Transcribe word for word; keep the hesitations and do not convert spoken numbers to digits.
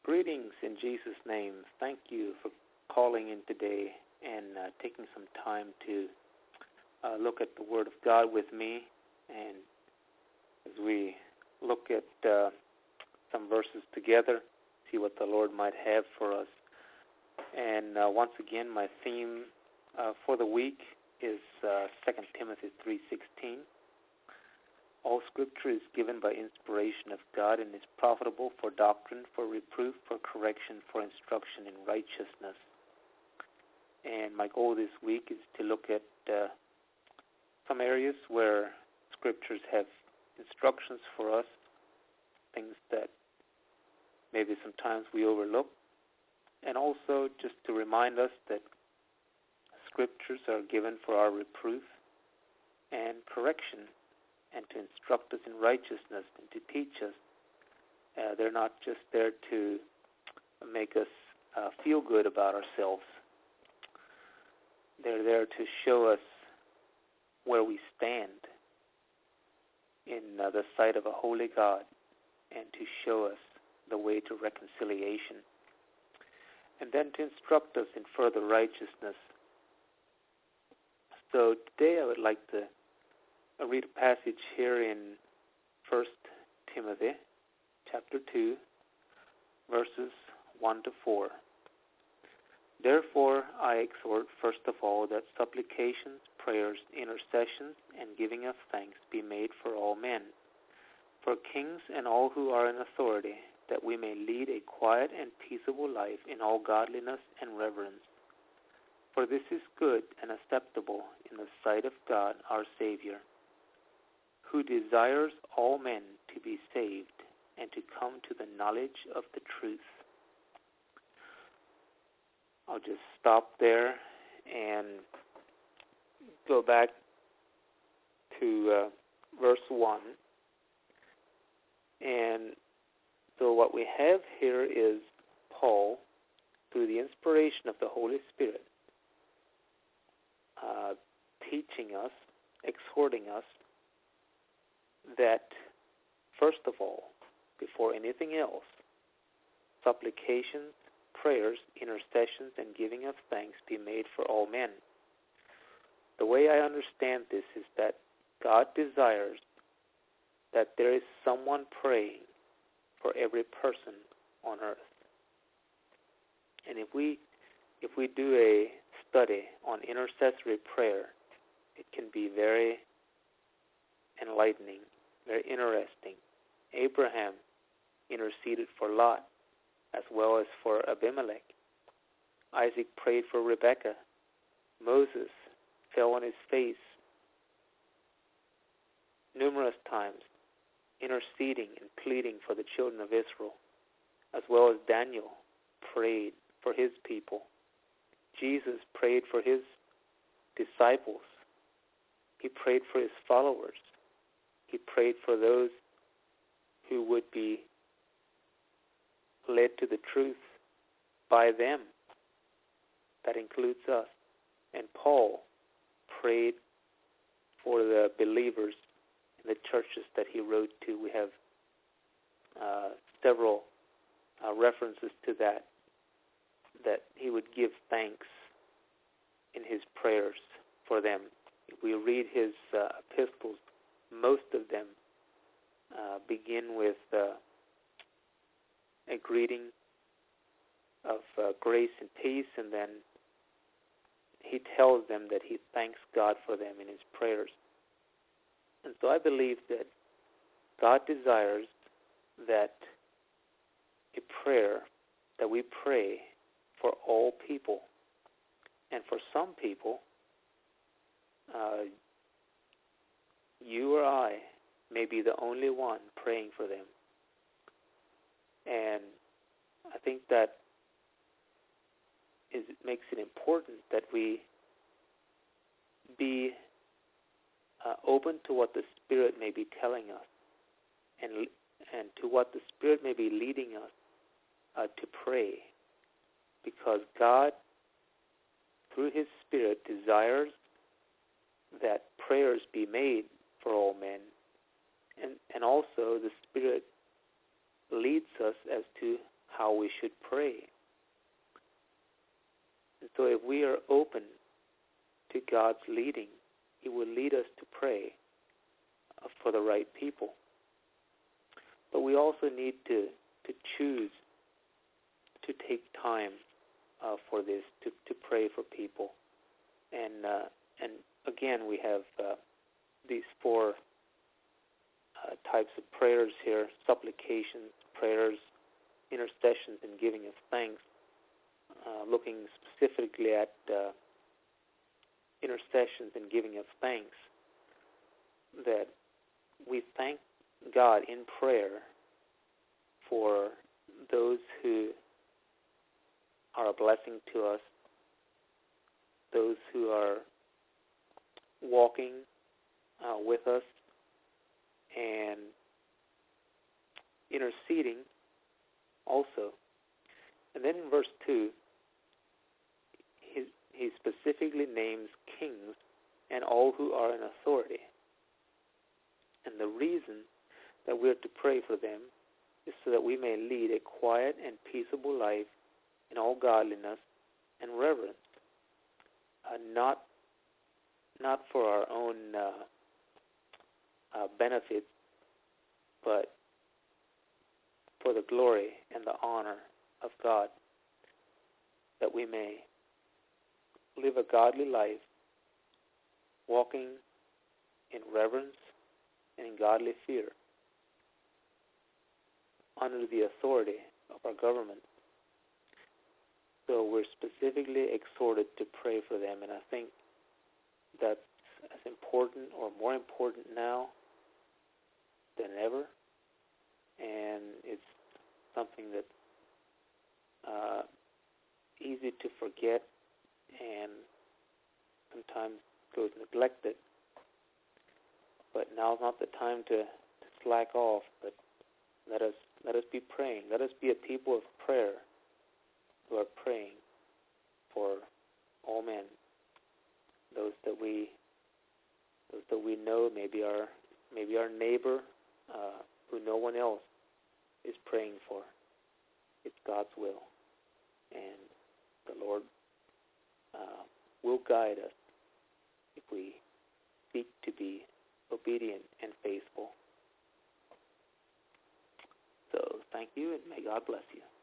Greetings in Jesus' name. Thank you for calling in today and uh, taking some time to uh, look at the Word of God with me. And as we look at uh, some verses together, see what the Lord might have for us. And uh, once again, my theme uh, for the week is uh, Second Timothy three sixteen. All Scripture is given by inspiration of God and is profitable for doctrine, for reproof, for correction, for instruction in righteousness. And my goal this week is to look at uh, some areas where Scriptures have instructions for us, things that maybe sometimes we overlook, and also just to remind us that Scriptures are given for our reproof and correction, and to instruct us in righteousness and to teach us. Uh, they're not just there to make us uh, feel good about ourselves. They're there to show us where we stand in uh, the sight of a holy God and to show us the way to reconciliation, and then to instruct us in further righteousness. So today I would like to I'll read a passage here in First Timothy chapter two, verses one to four. Therefore I exhort first of all that supplications, prayers, intercessions, and giving of thanks be made for all men, for kings and all who are in authority, that we may lead a quiet and peaceable life in all godliness and reverence. For this is good and acceptable in the sight of God our Savior, who desires all men to be saved and to come to the knowledge of the truth. I'll just stop there and go back to uh, verse one. And so what we have here is Paul, through the inspiration of the Holy Spirit, uh, teaching us, exhorting us, that, first of all, before anything else, supplications, prayers, intercessions, and giving of thanks be made for all men. The way I understand this is that God desires that there is someone praying for every person on earth. And if we if we do a study on intercessory prayer, it can be very enlightening, very interesting. Abraham interceded for Lot as well as for Abimelech. Isaac prayed for Rebekah. Moses fell on his face numerous times, interceding and pleading for the children of Israel, as well as Daniel prayed for his people. Jesus prayed for his disciples. He prayed for his followers. He prayed for those who would be led to the truth by them. That includes us. And Paul prayed for the believers in the churches that he wrote to. We have uh, several uh, references to that, that he would give thanks in his prayers for them. If we read his uh, epistles, most of them uh, begin with uh, a greeting of uh, grace and peace, and then he tells them that he thanks God for them in his prayers. And so I believe that God desires that a prayer, that we pray for all people. And for some people, uh, you or I may be the only one praying for them. And I think that is, it makes it important that we be uh, open to what the Spirit may be telling us, and and to what the Spirit may be leading us uh, to pray, because God, through His Spirit, desires that prayers be made for all men, and, and also the Spirit leads us as to how we should pray. And so if we are open to God's leading, He will lead us to pray for the right people. But we also need to, to choose to take time uh, for this, to, to pray for people. And uh, and again, we have uh, these four uh, types of prayers here: supplications, prayers, intercessions, and giving of thanks. Uh, looking specifically at uh, intercessions and giving of thanks, that we thank God in prayer for those who are a blessing to us, those who are walking uh, with us and interceding also. And then in verse two, he, he specifically names kings and all who are in authority. And the reason that we are to pray for them is so that we may lead a quiet and peaceable life in all godliness and reverence, uh, not not for our own uh, uh, benefit, but for the glory and the honor of God, that we may live a godly life, walking in reverence and in godly fear, under the authority of our government. So we're specifically exhorted to pray for them, and I think that's as important or more important now than ever, and it's something that's uh, easy to forget and sometimes goes neglected. But now's not the time to, to slack off, but let us let us be praying. Let us be a people of prayer who are praying for all men, those that we those that we know, maybe our maybe our neighbor uh, who no one else is praying for. It's God's will, and the Lord uh, will guide us if we seek to be obedient and faithful. So thank you, and may God bless you.